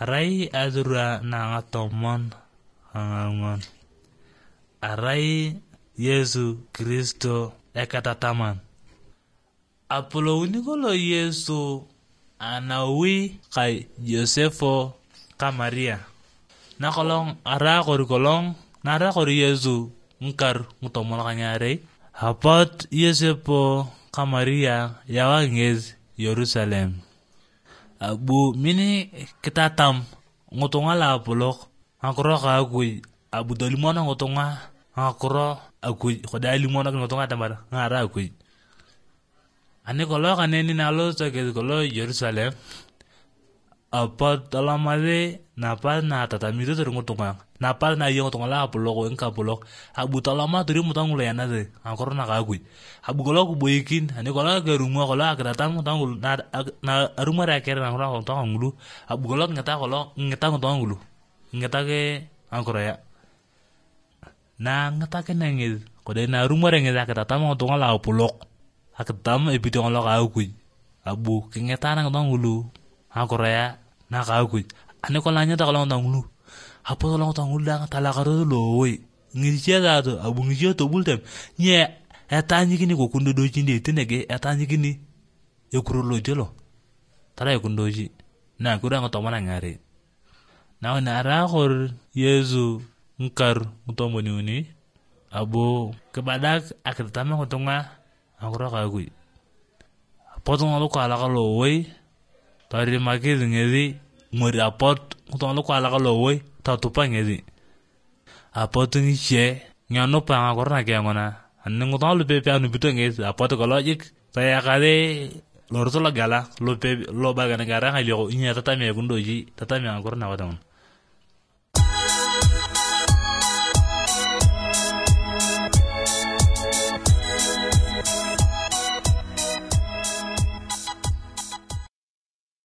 Arai adura na ngatomon angangon. Arai Yesu Kristo ekatataman. Apolo unikolo Yesu anawi kay Josefo ka Maria. Nakolong ara korikolong nara kori Yesu ngkar ngutomol kanyare. Hapat Yosepo ka Maria yawangez Yerusalem. Abu mini kitatam ngutunga la apolok akuro ka agui abu dolimona ngutunga akuro agui koda limona ngutunga tamara ngara agui. Ani kolo kaneni nalo sake kolo Yerusalem. Apat talamade napat na tatamito turi ngutunga napat na iyo ngutunga la apolok enka apolok abu talama turi mutang ulayana de akuro na agui. Abu kolo kuboikin ani kolo garumwa kolo akratam ngutangul na arumwa rakere na kolo ngutangulu abu kolo ngeta ngutangulu ngeta ke akuro ya na ngeta ke nangil kode na arumwa rengeza akratam ngutunga la apolok akratam ebito kolo agui abu ngeta na ngutangulu akuro ya na agui ani kolo nyata kolo ngutangulu apo kolo ngutangulu da talakaro lowe ngisia zato abu ngisia to bultem nye etanyi kini ko kundodoji ndi tinege etanyi kini ekurolo jelo tara ekundoji na kura ngotomana ngare na ara khor Yesu ngkar ngutomoni uni abu kebadak akritama ngotonga akura kagui potong lo kala kalo we tari makiz ngezi ngori apot ngotong lo kala kalo we tatupa ngezi apot ngishe ngano pa ngakora ngena aneng utang lu pepe anu bitu ngez apoto kolojik saya kade lorto la gala lo pepe lo baga negara ngali ko inya tatami kundoji tatami angkor na wadon